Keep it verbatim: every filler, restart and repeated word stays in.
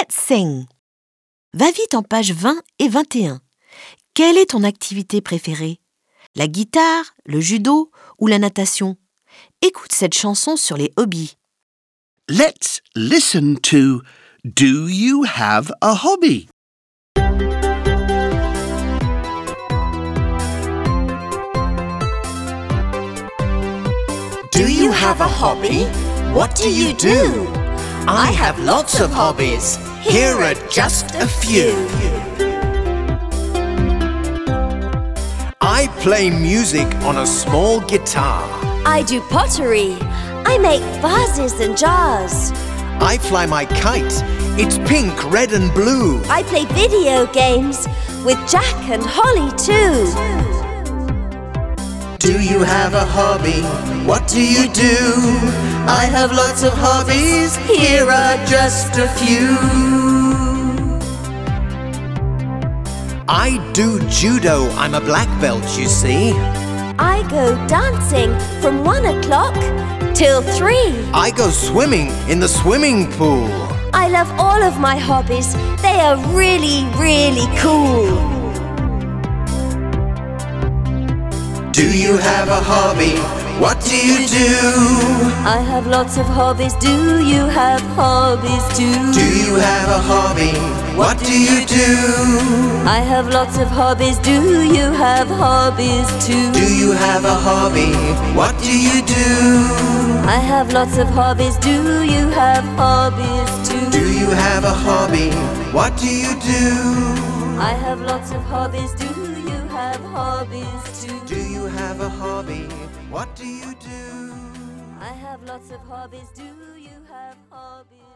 Let's sing. Va vite en page vingt et vingt et un. Quelle est ton activité préférée? La guitare, le judo ou la natation? Écoute cette chanson sur les hobbies. Let's listen to Do You Have a Hobby? Do you have a hobby? What do you do? I have lots of hobbies. Here are just a few. I play music on a small guitar. I do pottery. I make vases and jars. I fly my kite. It's pink, red and blue. I play video games with Jack and Holly too. Do you have a hobby? What do you do? I have lots of hobbies. Here are just a few. I do judo. I'm a black belt, you see. I go dancing from one o'clock till three. I go swimming in the swimming pool. I love all of my hobbies. They are really, really cool. Do you have a hobby? What do you do? I have lots of hobbies. Do you have hobbies too? Do you have a hobby? What do you do? I have lots of hobbies. Do you have hobbies too? Do you have a hobby? What do you do? I have lots of hobbies. Do you have hobbies too? Do you have a hobby? What do you do? I have lots of hobbies. Do you have hobbies too? Do you have a hobby? What do you do? I have lots of hobbies. Do you have hobbies?